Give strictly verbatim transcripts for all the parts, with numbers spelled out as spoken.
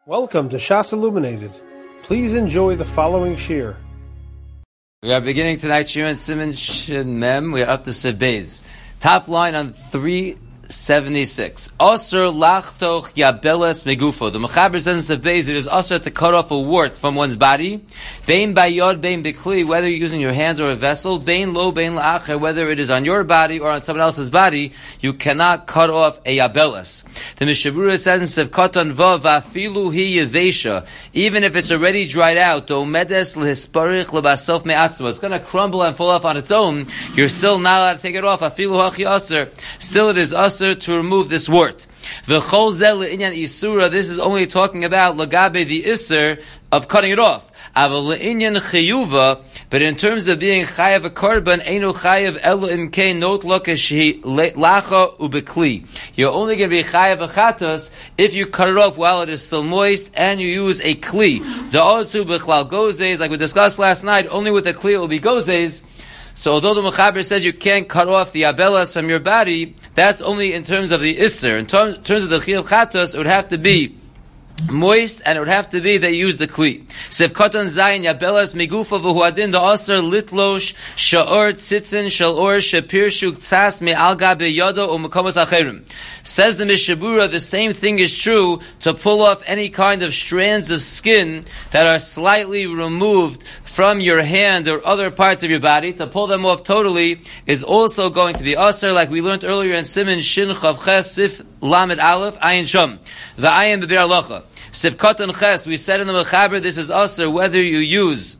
Welcome to Shas Illuminated. Please enjoy the following shir. We are beginning tonight's shir in Siman Shin Mem. We are up to Sif Beis. Top line on three seventy-six. Osir lachtoch yabeles megufo. The Mechaber says in Sif Beis it is osir to cut off a wart from one's body. Bein bayod, bein bikli, whether you're using your hands or a vessel. Bein lo, bein la'acher, whether it is on your body or on someone else's body, you cannot cut off a yabeles. The Mishabura says in Sif Katan Vav, afilu hi yevesha, even if it's already dried out, do medes lehisparich lebasof me'atzma, it's going to crumble and fall off on its own, you're still not allowed to take it off. Afilu hachi osir, still it is osir to remove this wart. V'chol zel le'inyan isura, this is only talking about lagabe the iser of cutting it off. Aval le'inyan chiyuva, but in terms of being chayav a korban, einu chayav elu imkein not lokesh lacha ubekli. You're only going to be chayav a chatos if you cut it off while it is still moist and you use a kli. The osu bechlal gozes, like we discussed last night, only with a kli it will be gozes. So although the Mechaber says you can't cut off the abelas from your body, that's only in terms of the isser. In term, terms of the chiyuv chatos, it would have to be moist, and it would have to be that you use the kli. Sef katan zayin yabelas migufa v'huadin the aser litlosh sha'or tzitzin shalor shepirshu ktsas me'alga be'yodo u'mekomos acherim. Says the Mishabura, the same thing is true to pull off any kind of strands of skin that are slightly removed from your hand or other parts of your body. To pull them off totally is also going to be aser, like we learned earlier in Siman Shin Chav Ches Sif Lamed Aleph Ayin Sham the Ayin Beber Alocha Sif Katan Ches. We said in the Mechaber this is aser whether you use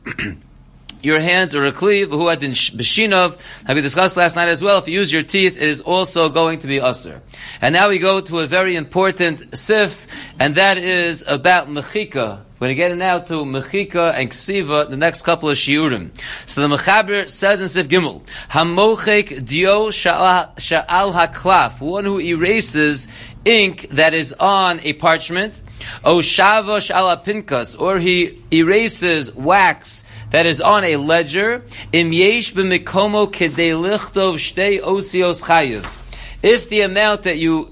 your hands or a kli, who had in b'shinov, like we discussed last night as well. If you use your teeth, it is also going to be aser. And now we go to a very important sif, and that is about mechika. We're going to get now to mechika and ksiva, the next couple of shiurim. So the Mechaber says in Sif Gimel, Hamochek dio sha'al haklaf, one who erases ink that is on a parchment, O shava sh'al pinkas, or he erases wax that is on a ledger, im yesh b'mikomo kedei lichtov shtei osios chayiv. If the amount that you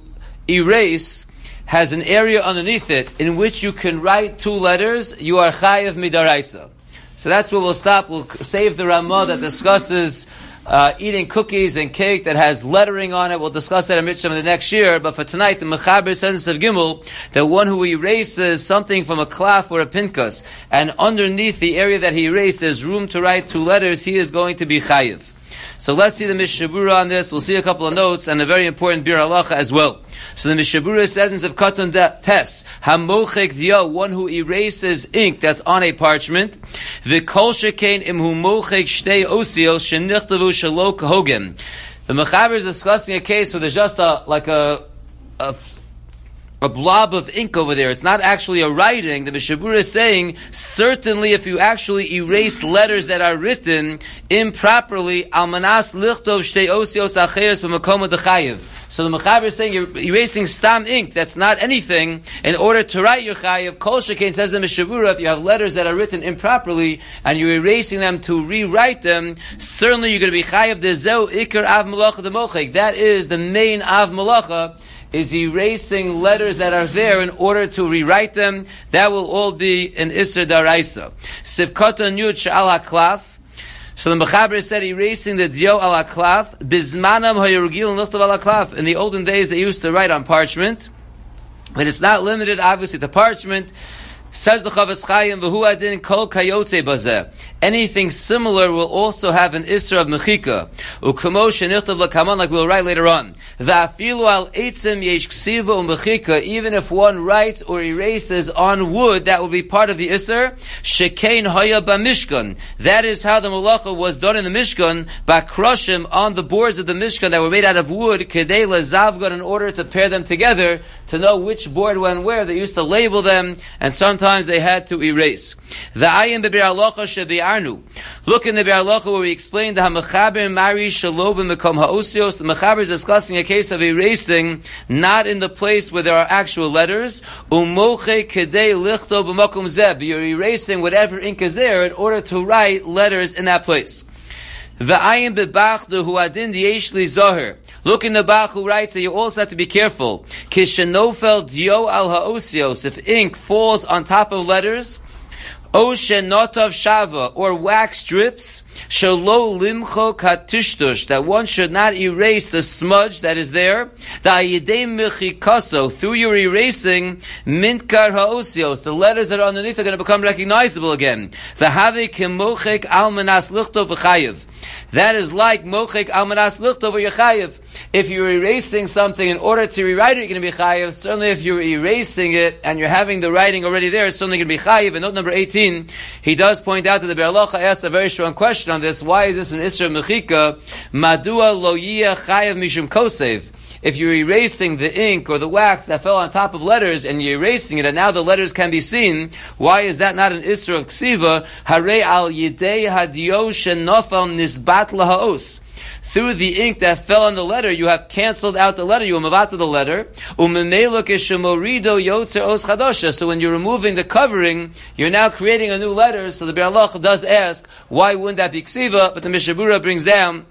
erase has an area underneath it in which you can write two letters, you are chayiv midaraisa. So that's where we'll stop. We'll save the Ramah that discusses uh, eating cookies and cake that has lettering on it. We'll discuss that in Mitzvah in the next year. But for tonight, the Mechaber says of Gimel, that one who erases something from a klaf or a pinkas, and underneath the area that he erased there's room to write two letters, he is going to be chayiv. So let's see the Mishabura on this. We'll see a couple of notes and a very important Bir Halacha as well. So the Mishabura says in Sef Katan Tes, Hamochek Dio, one who erases ink that's on a parchment, V'kol shekain im hu mochek shtei osios shenichtavu shelo kahogen. The Mechaber is discussing a case where there's just a, like a, a a blob of ink over there. It's not actually a writing. The Mishabura is saying, certainly if you actually erase letters that are written improperly, almanas lichtov shtei osios acheres b'makom dechayiv. So the Mechaber is saying you're erasing stam ink, that's not anything, in order to write your chayiv. Kol shekain, says the Mishabura, if you have letters that are written improperly, and you're erasing them to rewrite them, certainly you're going to be chayiv dezeu ikar av malacha demochek. That is the main av malacha, is erasing letters that are there in order to rewrite them. That will all be an Isser Daraisa. Sivkata Yud Sha'al HaKlaf. So the Mechaber said erasing the Dio al HaKlaf. Bizmanam HaYerugil Nuchtav al HaKlaf. In the olden days they used to write on parchment. But it's not limited obviously to parchment. Says the Chavetz Chaim, v'hu adin kol kayotze bazeh. Anything similar will also have an isra of mechika. U'kamo shenichtav lakaman, like we'll write later on. V'afilu al eitzim yesh ksiva u'mechika, even if one writes or erases on wood, that will be part of the isra. Shekein haya b'mishkan. That is how the malacha was done in the Mishkan, b'kroshim, on the boards of the Mishkan that were made out of wood, kedei lezavgon, in order to pair them together, to know which board went where. They used to label them, and sometimes Sometimes they had to erase. The ayin be'Bir Halacha shebi'arnu. Look in the Bir Halacha where we explained the Hamechaber Mari Shalo b'Mekom Ha'osios. The Mechaber is discussing a case of erasing not in the place where there are actual letters. Umoche kedei lichto b'Makom zeh. You're erasing whatever ink is there in order to write letters in that place. V'ayin bebachdu hu adin diyesh li zoher. Look in the Bach who writes that you also have to be careful. Kishenofel dio al ha'osios. If ink falls on top of letters, Oshen notav shava, or wax drips, shalo limcho katishtush, that one should not erase the smudge that is there. Da'ayidei michikaso, through your erasing, mintkar ha'osios, the letters that are underneath are going to become recognizable again. V'havei kimochek almanas lichtov v'chayev. That is like mochek almanas lichtov v'chayev. If you're erasing something in order to rewrite it, you're going to be chayev. Certainly if you're erasing it and you're having the writing already there, it's certainly going to be chayev. And note number eighteen, he does point out that the Be'er Halacha asks a very strong question on this. Why is this an Isra Mechika? Madua lo yiyeh chayev mishum kosev. If you're erasing the ink or the wax that fell on top of letters and you're erasing it and now the letters can be seen, why is that not an Isra of Ksiva? Harei al yidei hadio shenofal nisbat lahaos. Through the ink that fell on the letter, you have cancelled out the letter, you umavata the letter. So when you're removing the covering, you're now creating a new letter. So the Be'er Halacha does ask, why wouldn't that be ksiva? But the Mishabura brings down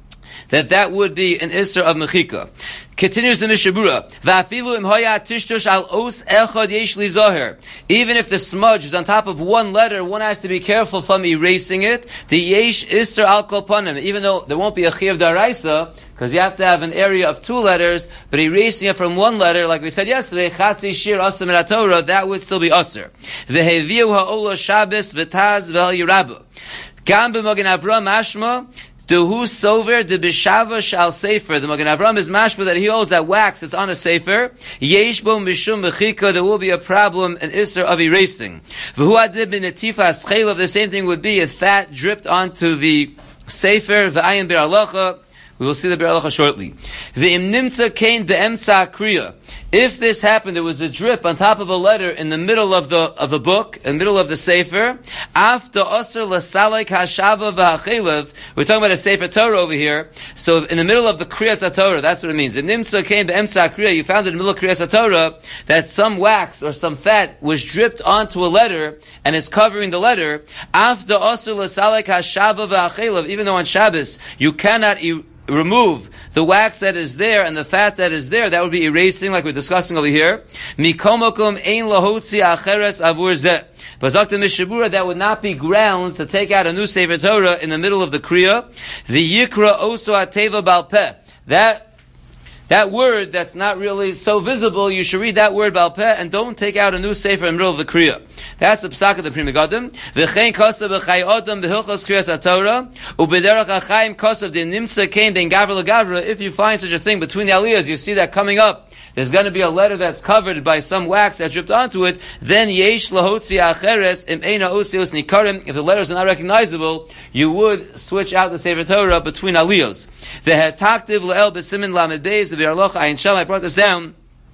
that that would be an Isra of Mechika. Continues the Mishabura. Va'afilu im hoya tishtush al os echad yesh li zoher. Even if the smudge is on top of one letter, one has to be careful from erasing it. The yesh Isra al kol panim. Even though there won't be a chiyav daraisa, because you have to have an area of two letters, but erasing it from one letter, like we said yesterday, chatzi shir asr min haTorah, that would still be asr. Veheviu ha'olah Shabbos v'taz v'al yirabu. Gam b'Magen Avraham mashma, Duhu sover de bishava shal sefer. The Magen Avraham is mashma that he holds that wax is on a sefer. Yesh bo mishum bechika. There will be a problem, an isser of erasing. V'hu adib bin etifa aschelav. The same thing would be if fat dripped onto the sefer. V'ayin Be'er Halacha. We will see the Be'er Halacha shortly. V'im nimtza kain be'emtza kriya. If this happened, there was a drip on top of a letter in the middle of the of the book, in the middle of the sefer. After asr lasalek hashava v'hachelev, we're talking about a sefer Torah over here. So in the middle of the kriyas Torah, that's what it means. In nimtza kain be'emtza kriya, you found in the middle of kriyas Torah that some wax or some fat was dripped onto a letter and is covering the letter. After asr lasalek hashava v'hachelev, even though on Shabbos you cannot er- remove the wax that is there and the fat that is there, that would be erasing, like we're discussing over here. Mikomokum ein lahotzi acheres avur zeh. But Zakta Mishabura, that would not be grounds to take out a new Sefer Torah in the middle of the Kriya. The Yikra oso ateva bal peh. That That word that's not really so visible, you should read that word Baal Peh and don't take out a new sefer in the middle of the Kriya. That's the psak of the Pri Megadim. V'chein kosav b'chai odom b'hilchos Kriyas HaTorah u'b'derach ha'chaim kosav de nimtza kein ben gavra l'gavra. If you find such a thing between the aliyahs, you see that coming up. There's going to be a letter that's covered by some wax that dripped onto it. Then yesh lahotzi acheres im eina osios nikarim. If the letters are not recognizable, you would switch out the Sefer Torah between aliyahs. V'hetaktiv le'el b'simin lamed beis. The Be'er Halacha, Ayin Sham, I brought this down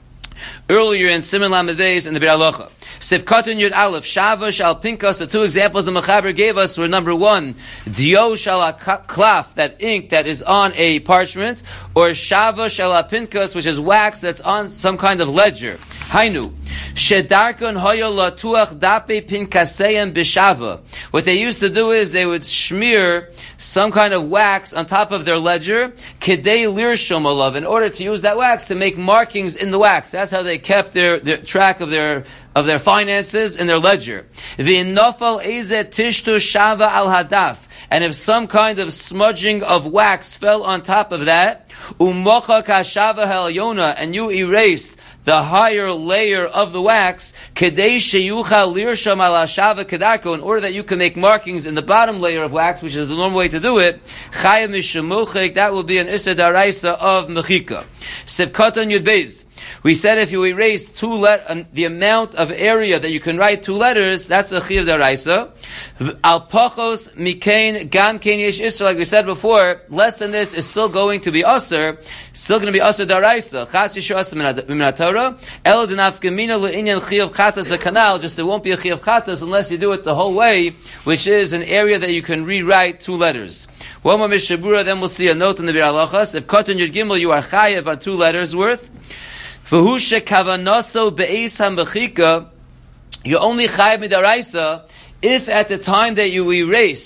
earlier in Siman Lamed Beis in the Be'er Halacha. Sifkatun Yud Aleph, Shava Shal Pinkas, the two examples the Mechaber gave us were number one, Dio Shal Klaf, that ink that is on a parchment, or Shava Shal Pinkas, which is wax that's on some kind of ledger. Hainu. Shedarkon hoyo latuach dape pinkaseyem b'shava. What they used to do is they would smear some kind of wax on top of their ledger, kedei lirshom olav, in order to use that wax to make markings in the wax. That's how they kept their, their track of their of their finances in their ledger. V'nofal ezet tishtu shava al hadaf. And if some kind of smudging of wax fell on top of that, umocha kashava ha'elyona, and you erased the higher layer of the wax, kedei sheyucha lirsham ala shava kedarko, in order that you can make markings in the bottom layer of wax, which is the normal way to do it, chayav mishemuchik, that will be an issa daraisa of mechika. Sivkatan yud beis. We said if you erase two let um, the amount of area that you can write two letters, that's a chiyav daraisa. Al pachos mikain gam kain yesh isra, like we said before, less than this is still going to be aser, still going to be aser daraisa. Chatz yishu aser min Torah. El denafkamina leinyan chiyav chatas a canal. Just there won't be a chiyav chatas unless you do it the whole way, which is an area that you can rewrite two letters. One more mishabura, then we'll see a note in the Be'er Halacha. If katan yud gimel, you are chayav on two letters worth. V'hu shekavanaso be'eis ha'mechika, you're only chayav midaraisa if at the time that you erased,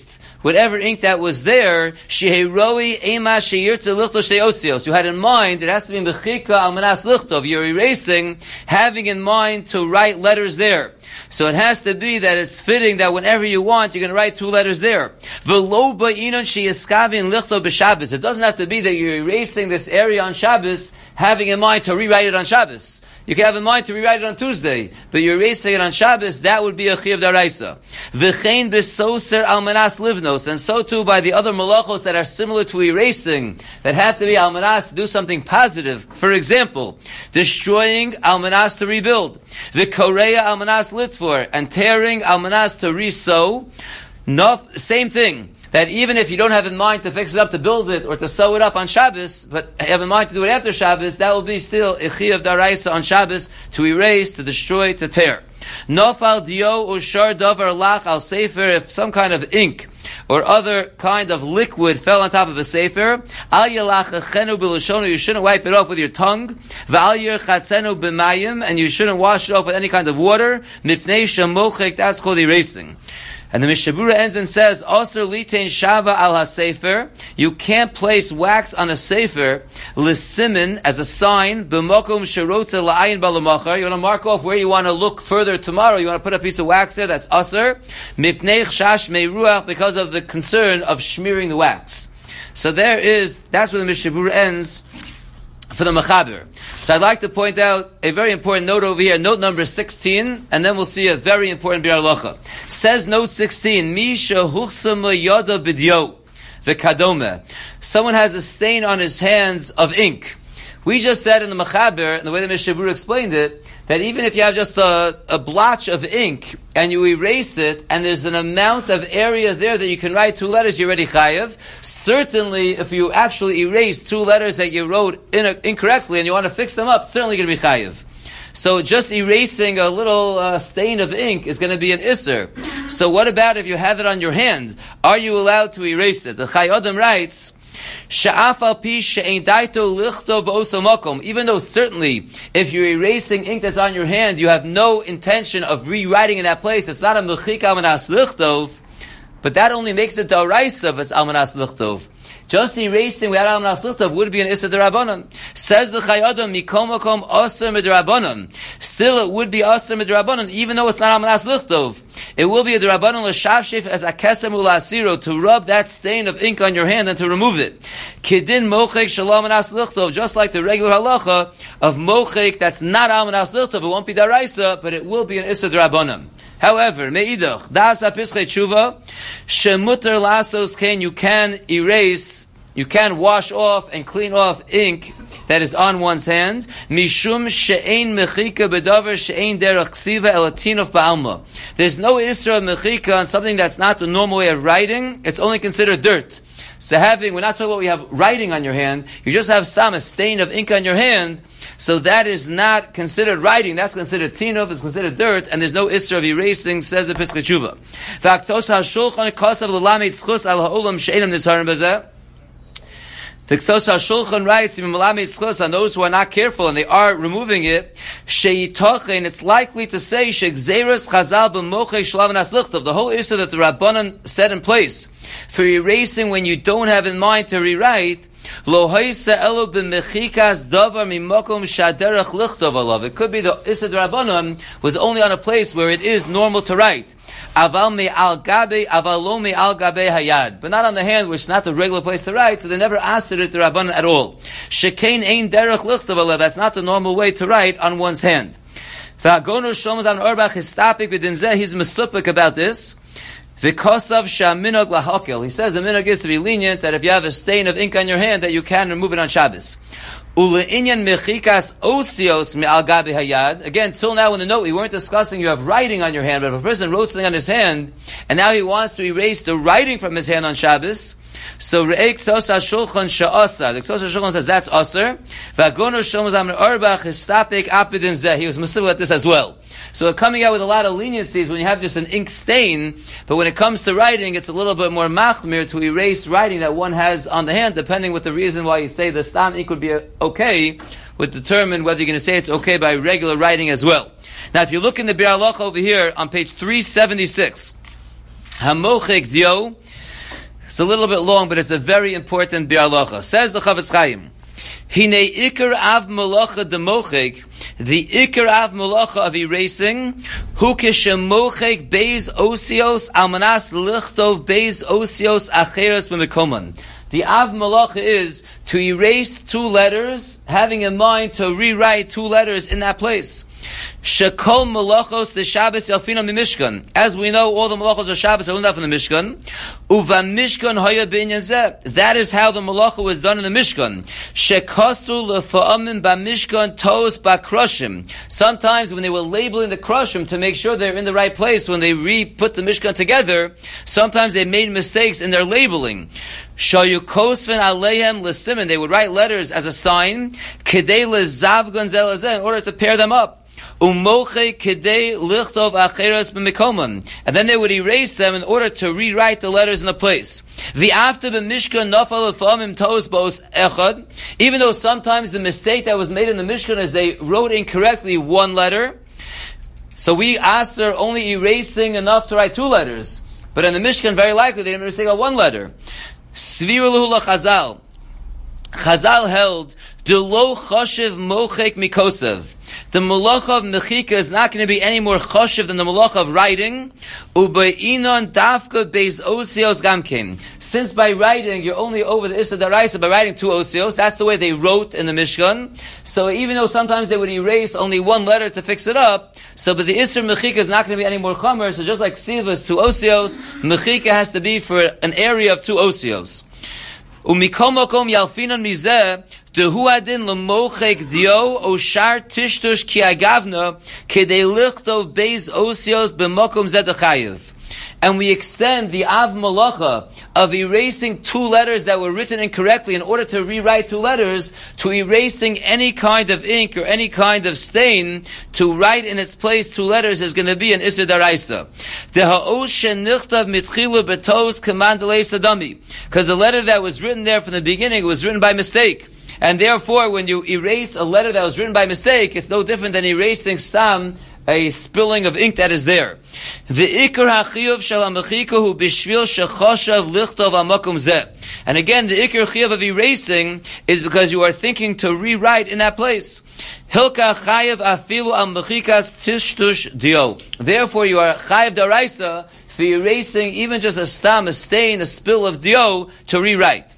whatever ink that was there, sheheroi ema sheyirtze lichto shtei osios. You had in mind, it has to be mechika al manas lichtov. You're erasing, having in mind to write letters there. So it has to be that it's fitting that whenever you want, you're going to write two letters there. V'lo ba'inon sheyiskavin lichto b'Shabbos. It doesn't have to be that you're erasing this area on Shabbos, having in mind to rewrite it on Shabbos. You can have in mind to rewrite it on Tuesday, but you're erasing it on Shabbos, that would be a chiyuv daraisa. V'chein b'soser al manas livnos, and so too by the other malachos that are similar to erasing, that have to be al manas to do something positive. For example, destroying al manas to rebuild, the korea al manas litfor, and tearing al manas to resew. No, same thing. That even if you don't have in mind to fix it up, to build it, or to sew it up on Shabbos, but have in mind to do it after Shabbos, that will be still a chiyuv daraisa on Shabbos, to erase, to destroy, to tear. Nofal dio ushar davar lach al sefer, if some kind of ink or other kind of liquid fell on top of a sefer, al yalachachenu b'lashonu, you shouldn't wipe it off with your tongue, v'al yirchatzenu b'mayim, and you shouldn't wash it off with any kind of water, mipnei shemochek, that's called erasing. And the Mishabura ends and says, "Aser litain shava al hasefer." You can't place wax on a sefer l'simin as a sign. B'mokum sherotza la'ayin balamachar. You want to mark off where you want to look further tomorrow. You want to put a piece of wax there. That's aser. Mipnei chash meiruach, because of the concern of smearing the wax. So there is. That's where the Mishabura ends for the Mechaber. So I'd like to point out a very important note over here, note number sixteen, and then we'll see a very important Biur Halacha. Says note sixteen, Misha huchsama yada b'dio v'kadome. Someone has a stain on his hands of ink. We just said in the Mechaber, and the way the Mishabura explained it, that even if you have just a, a blotch of ink and you erase it, and there's an amount of area there that you can write two letters, you're already chayav. Certainly, if you actually erase two letters that you wrote in a, incorrectly and you want to fix them up, it's certainly going to be chayav. So just erasing a little uh, stain of ink is going to be an isser. So what about if you have it on your hand? Are you allowed to erase it? The Chai Adam writes, even though certainly if you're erasing ink that's on your hand, you have no intention of rewriting in that place, it's not a mechika manas lichtov, but that only makes it the oraisa if it's almanas lichtov. Just erasing without almanas lichtov would be an issa d'Rabbanan. Says the Chai Adam, mikom makom aser midrabanan. Still, it would be aser midrabanan, even though it's not almanas lichtov. It will be a d'Rabbanan l'shavshif as a kesem u'lasiro, to rub that stain of ink on your hand and to remove it. Kidin mochek shalom almanas lichtov, just like the regular halacha of mochek that's not almanas lichtov. It won't be daraisa, but it will be an issa d'Rabbanan. However, meidach das apischei tshuva shemuter lasos ken, you can erase, you can wash off and clean off ink that is on one's hand. Mishum she'ein mechika bedavar she'ein derech ksiva elatinov ba'alma. There's no isra mechika on something that's not the normal way of writing. It's only considered dirt. So having, we're not talking about we have writing on your hand. You just have stam, a stain of ink on your hand. So that is not considered writing. That's considered tinov. It's considered dirt, and there's no isra of erasing. Says the Pischei Tshuva. V'aktos ha'shulchan kasav l'lamed schus al ha'olam she'enam nisharim b'zeh. The Ksos HaShulchan writes, on those who are not careful and they are removing it, she'itochen, it's likely to say, she'gzeres chazal b'mochei shalav nas lichtov, the whole issue that the Rabbanan set in place for erasing when you don't have in mind to rewrite, lo haisa elo b'mechikas davar mimokom shaderech lichtov alav. It could be the issue the Rabbanan was only on a place where it is normal to write. Aval me al gabe, aval lo me al gabe hayad, but not on the hand, which is not the regular place to write. So they never asked it to Rabbanan at all. Shekain ein derech lichtov alav. That's not the normal way to write on one's hand. V'agonur Shlomo Zalman Auerbach is stapik b'din zeh. He's mesupik about this. V'kosav shaminog lahakel. He says the minog is to be lenient, that if you have a stain of ink on your hand, that you can remove it on Shabbos. Ule'inyan mechikas osios me'al gabi hayad. Again, till now in the note, we weren't discussing you have writing on your hand, but if a person wrote something on his hand, and now he wants to erase the writing from his hand on Shabbos, so Re'ek Ksos HaShulchan Sha'asar. The Ksos HaShulchan says that's Asar. V'agonur Shlomo Zalman Auerbach Histapik Apidin Zeh. He was Mesiva at this as well. So we're coming out with a lot of leniencies when you have just an ink stain, but when it comes to writing, it's a little bit more machmir to erase writing that one has on the hand, depending with the reason why you say the stam ink would be okay, would determine whether you're going to say it's okay by regular writing as well. Now, if you look in the Biur Halacha over here on page three seventy-six, Hamochek Dio, It's a little bit long, but it's a very important bi'alacha. Says the Chavetz Chaim, Hine ikar av malacha demochek, the ikar av malacha of erasing, hu keshemochek beis osios almanas lichtov beis osios acheres b'mekoman. The av malacha is to erase two letters, having in mind to rewrite two letters in that place. Shekol malachos the Shabbos yalfina mimishkan. As we know, all the malachos of Shabbos are learned out from the Mishkan. Uva Mishkan haya b'inyan zeh. That is how the malacha was done in the Mishkan. Shekasu lefa'amin b'mishkan tos ba'kroshim. Sometimes when they were labeling the kroshim to make sure they're in the right place, when they re-put the Mishkan together, sometimes they made mistakes in their labeling. Shayu kosven aleihem l'simen. They would write letters as a sign, kedei lezavgon zel hazeh, in order to pair them up. Umoche kedei lichtov acheres b'mikoman, and then they would erase them in order to rewrite the letters in the place. The after b'mishkan nafal lefamim tos bos echad. Even though sometimes the mistake that was made in the Mishkan is they wrote incorrectly one letter, so we asked her only erasing enough to write two letters. But in the Mishkan, very likely they made a mistake on one letter. Svir l'hu Chazal. Chazal held the lo choshev mochek mikosev. The malacha of mechika is not going to be any more choshev than the malacha of writing. Ubeinon dafka beis osios gamkin. Since by writing you're only over the issa daraisa by writing two osios, that's the way they wrote in the Mishkan. So even though sometimes they would erase only one letter to fix it up, so but the issa mechika is not going to be any more chomer. So just like siva is two osios, mechika has to be for an area of two osios. Umikom makom yalfinan mizeh dehuadin lemochek dio oshar tishtush ki agavna kedei lichtov beis osios b'makom zeh dechayev. And we extend the av malacha of erasing two letters that were written incorrectly in order to rewrite two letters, to erasing any kind of ink or any kind of stain to write in its place two letters is going to be an Isser Daraisa. Because the letter that was written there from the beginning was written by mistake. And therefore, when you erase a letter that was written by mistake, it's no different than erasing stam, a spilling of ink that is there. The ikar hachiyuv shel hamechika hu b'shvil shechoshav lichtov hamakom zeh. And again, the ikar chiyuv of erasing is because you are thinking to rewrite in that place. Hilka chayev afilu al mechikas tishtush dio. Therefore, you are chayev daraisa for erasing even just a stam, a stain, a spill of dio to rewrite.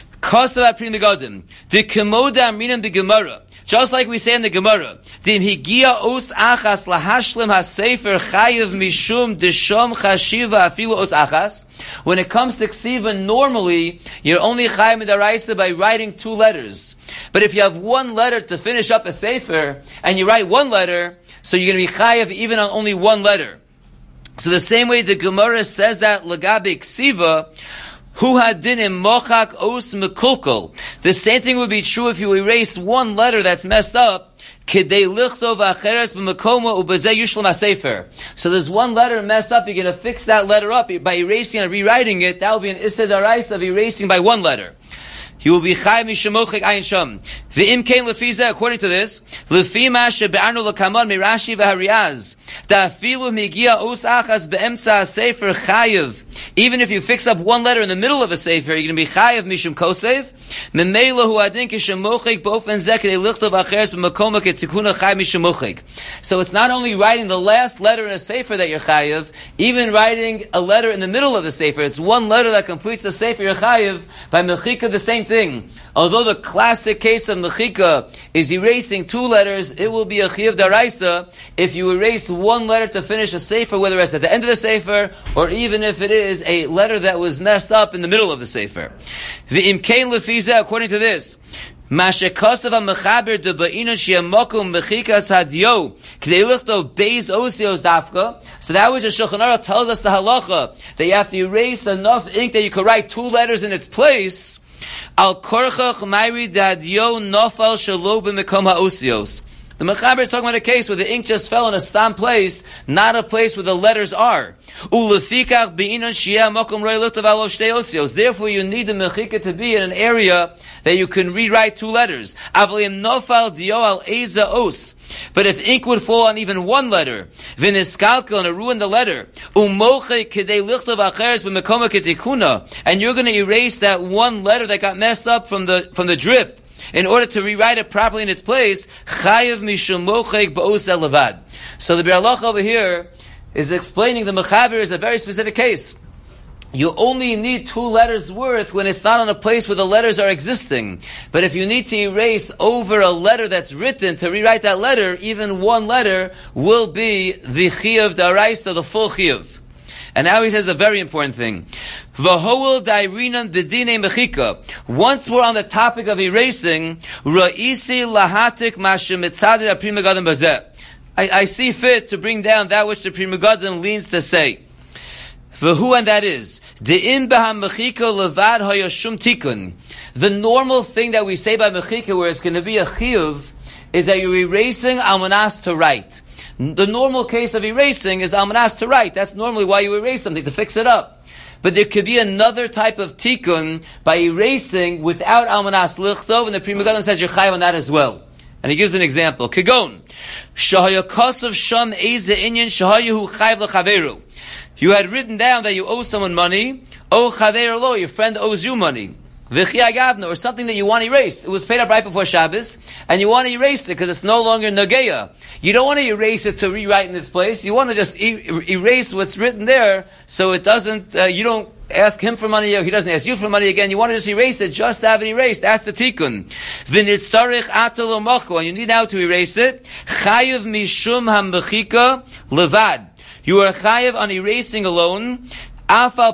Kosav aprim begodim. The kemoda amrinam begemara. Just like we say in the Gemara, Dim higia os achas lahashlim hasefer chayiv mishum deshom chashiva afilu os achas. When it comes to ksiva, normally you're only chayiv midaraisa by writing two letters. But if you have one letter to finish up a sefer and you write one letter, so you're going to be chayiv even on only one letter. So the same way the Gemara says that lagabe ksiva. Who had din in mochak os mekulkul. The same thing would be true if you erase one letter that's messed up. Kedei lichtov acheres b'mekoma ubezeh yushlam hasefer. So there's one letter messed up. You're going to fix that letter up by erasing and rewriting it. That will be an Isser Daraisa of erasing by one letter. He will be chayv mishemochek ayin sham. V'im kein lefiza, according to this, lefi ma shebe'arnu lekaman mirashi v'hariyaz. Da'afilu migia os achas be'emtza sefer chayiv. Even if you fix up one letter in the middle of a sefer, you're going to be chayiv mishum kosev. Memela hu adin kishemochek bo'ofen zeh kedei lichtov acheres b'makoma ketikuna chayv mishemochek. So it's not only writing the last letter in a sefer that you're chayiv, even writing a letter in the middle of the sefer. It's one letter that completes the sefer you're chayiv by mechika the same thing. Although the classic case of mechika is erasing two letters, it will be a chiyuv daraisa if you erase one letter to finish a sefer, whether it's at the end of the sefer or even if it is a letter that was messed up in the middle of the sefer. V'im kein lefiza, according to this, Mashekasav mechaber de ba'ina she'amakum mechikas hadyo k'dei lichtov beis osios dafka. So that was a Shulchan Aruch tells us the halacha that you have to erase enough ink that you could write two letters in its place. Al korchach mayri dadyo nofal shelo b'mekom ha'osios. The Mechaber is talking about a case where the ink just fell in a stam place, not a place where the letters are. Therefore, you need the Mechika to be in an area that you can rewrite two letters. But if ink would fall on even one letter, and it ruined the letter, and you're going to erase that one letter that got messed up from the from the drip, in order to rewrite it properly in its place, chayav mishum mochek ba'os elevad. So the Bir Halacha over here is explaining the Mechaber is a very specific case. You only need two letters worth when it's not on a place where the letters are existing. But if you need to erase over a letter that's written, to rewrite that letter, even one letter will be the chiyuv d'araisa, the full chiyuv. And now he says a very important thing. Once we're on the topic of erasing, I, I see fit to bring down that which the Pri Megadim leans to say. V'hu, and that is, the normal thing that we say by mechika, where it's going to be a chiyuv, is that you're erasing almanas to write. The normal case of erasing is almanas to write. That's normally why you erase something, to fix it up. But there could be another type of tikkun by erasing without almanas lichtov, and the Pri Megadim says you're chayav on that as well. And he gives an example. Kagon, shahayakasav sham eze inyan shahayahu chayav lechaveru. You had written down that you owe someone money. Oh chaver lo, your friend owes you money. Or something that you want erased. It was paid up right before Shabbos, and you want to erase it because it's no longer Nageya. You don't want to erase it to rewrite in its place. You want to just e- erase what's written there, so it doesn't, uh, you don't ask him for money, or he doesn't ask you for money again. You want to just erase it, just to have it erased. That's the tikkun. V'nitztarich atal u'mochko, and you need now to erase it. Chayiv mishum ha'mechika levad. You are chayiv on erasing alone. Even though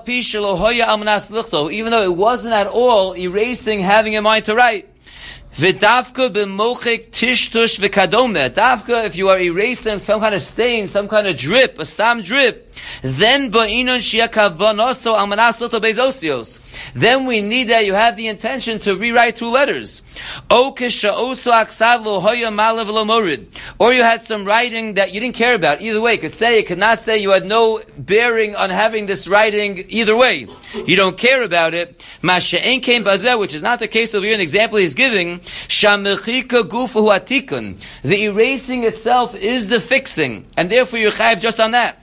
it wasn't at all erasing, having in mind to write. V'davka b'mochek tishtush v'kadome. Davka, if you are erasing some kind of stain, some kind of drip, a stam drip, then ba'inon shiakavanoso almanas loto bezosios. Then we need that you have the intention to rewrite two letters. O kisha'oso aksav lo hoya malav lo morid. Or you had some writing that you didn't care about. Either way, it could say, it could not say. You had no bearing on having this writing either way. You don't care about it. Masha'en came bazeh, which is not the case over here. An example he's giving. Shamechika gufa hu atikun. The erasing itself is the fixing, and therefore you're chayav just on that.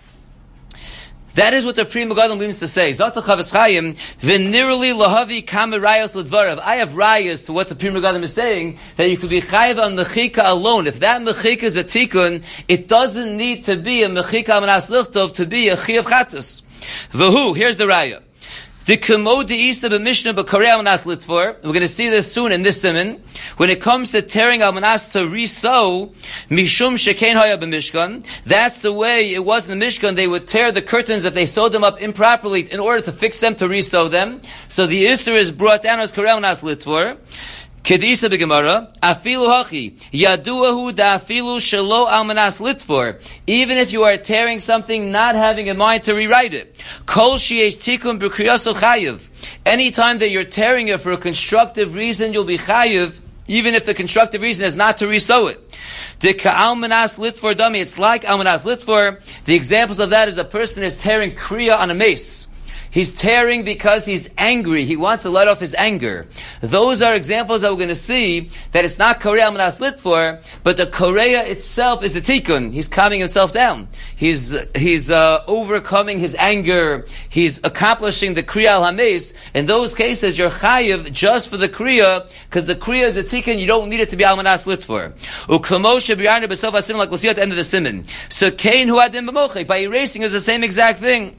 That is what the Pri Megadim means to say. Zata Chavetz Chaim, v'nirli lahavi kama rayos l'dvarav. I have rayos to what the Pri Megadim is saying, that you could be chayav on mechika alone. If that mechika is a tikkun, it doesn't need to be a mechika amanas lichtov to be a chiyav chatas. V'hu, here's the raya. The Kemo De'isa b'Mishnah b'Karei Almanas Litfor. We're going to see this soon in this siman. When it comes to tearing Almanas to re-sew, Mishum Shekein Haya b'Mishkan. That's the way it was in the Mishkan. They would tear the curtains if they sewed them up improperly in order to fix them, to re-sew them. So the Isser is brought down as Karei Almanas Litfor. Kedisa b'Gemara, afilu hachi, yaduahu da'afilu shelo almanas litfor. Even if you are tearing something, not having in mind to rewrite it. Kol sheyesh tikkun b'kriyasol chayiv. Anytime that you're tearing it for a constructive reason, you'll be chayiv, even if the constructive reason is not to re-sew it. The ka'almanas litfor dummy, it's like almanas litfor. The examples of that is a person is tearing kriya on a mace. He's tearing because he's angry. He wants to let off his anger. Those are examples that we're going to see that it's not Korea Almanas Litfor, but the Korea itself is the tikkun. He's calming himself down. He's he's uh, overcoming his anger. He's accomplishing the Kriya al Hames. In those cases, you're chayiv just for the Kriya, because the Kriya is a tikkun. You don't need it to be Almanas Litfor. Ukamoshe b'yarne b'sof hasim, like we'll see at the end of the siman. So Kain hu adim b'mochek, by erasing is the same exact thing.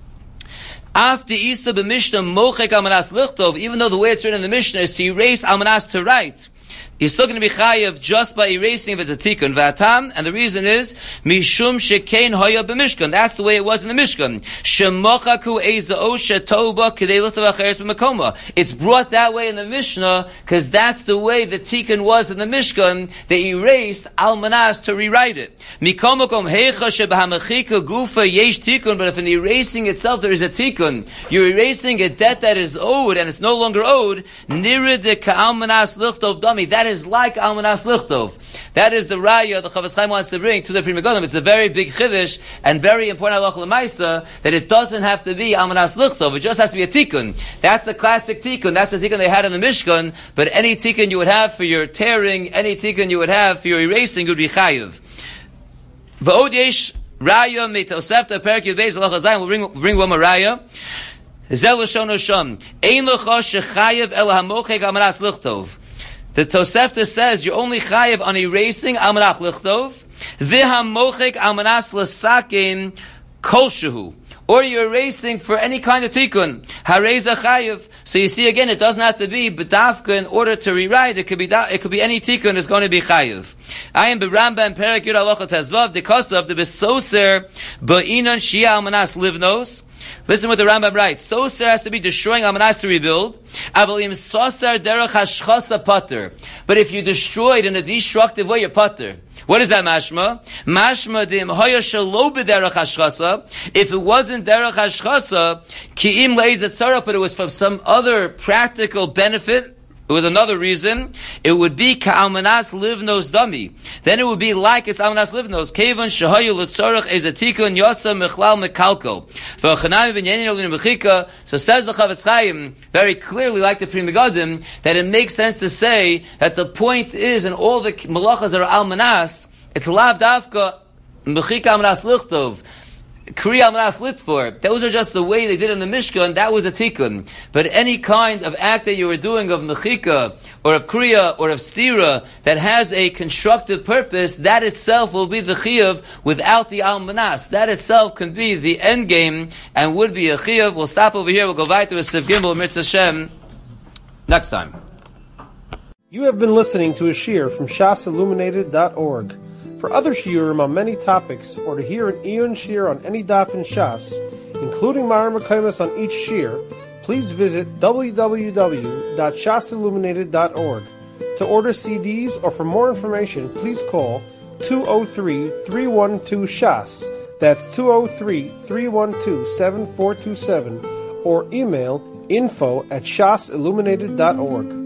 After Isa b'Mishnah mochek almanas lichtov, even though the way it's written in the Mishnah is to erase almanas to write, you're still going to be chayav just by erasing if it's a tikkun. V'atam, and the reason is mishum shekein hoya b'mishkan. That's the way it was in the Mishkan. Shemochaku eza osha toba k'dei lichtov acheres b'makoma. It's brought that way in the Mishnah because that's the way the tikkun was in the Mishkan. They erased almanas to rewrite it. Mikomakom heicha sheb'hamachika gufa yesh tikkun. But if in the erasing itself there is a tikkun, you're erasing a debt that is owed and it's no longer owed. Nirid ka'almanas lichtov dami. That that is like Almanas Lichtov. That is the raya the Chofetz Chaim wants to bring to the Pri Megadim. It's a very big chiddush and very important halacha l'maisa that it doesn't have to be Almanas Lichtov. It just has to be a tikkun. That's the classic tikkun. That's the tikkun they had in the Mishkan. But any tikkun you would have for your tearing, any tikkun you would have for your erasing would be chayiv. V'od yesh raya mitosefta perak yud beis halacha zayin. We'll bring, we'll bring one more raya. Zel l'shon Hashem. Ein l'cha shechayiv el hamochek Almanas Lichtov. The Tosefta says you're only chayiv on erasing Almanach Lichtov, v'hamochek Almanas L'sakin Kolshehu, or you're erasing for any kind of tikkun. Hareza chayiv. So you see again, it doesn't have to be bedafka in order to rewrite. It could be it could be any tikkun is going to be chayiv. I am berambam perak yud halacha tezvav because of the besoser ba'inon shia Almanas livnos. Listen what the Rambam writes. Soser has to be destroying Almanas to rebuild. Avalim soser derech hashchasa pater. But if you destroyed in a destructive way, you're pater. What is that mashma? Mashma dim hoya shelo b'derech hashchasa. If it wasn't derech hashchasa, ki'im le'ezet tzara, but it was from some other practical benefit, it was another reason, it would be ka'almanas livnos dami. Then it would be like it's almanas livnos. Kevan shahayu l'tzorach ezatikun yotza mechlal mekalko. V'achanami b'nyenin olin b'chika. So says the Chofetz Chaim, very clearly like the Pri Megadim, that it makes sense to say that the point is in all the malachas that are almanas, it's lav dafka b'chika almanas lichtov. Kriya Almanas Litfor. Those are just the way they did in the Mishkan. That was a tikkun. But any kind of act that you were doing of mechika, or of kriya, or of stira, that has a constructive purpose, that itself will be the chiyuv without the Almanas. That itself can be the end game and would be a chiyuv. We'll stop over here. We'll go weiter with Siv Gimel, Mirz Hashem, next time. You have been listening to a shiur from shas illuminated dot org. For other shiurim on many topics, or to hear an Iyun shiur on any daf in Shas, including Mareh Mekomos on each shiur, please visit w w w dot shas illuminated dot org. To order C Ds or for more information, please call two oh three, three one two, shas. That's two oh three, three one two, seven four two seven, or email info at shas illuminated dot org.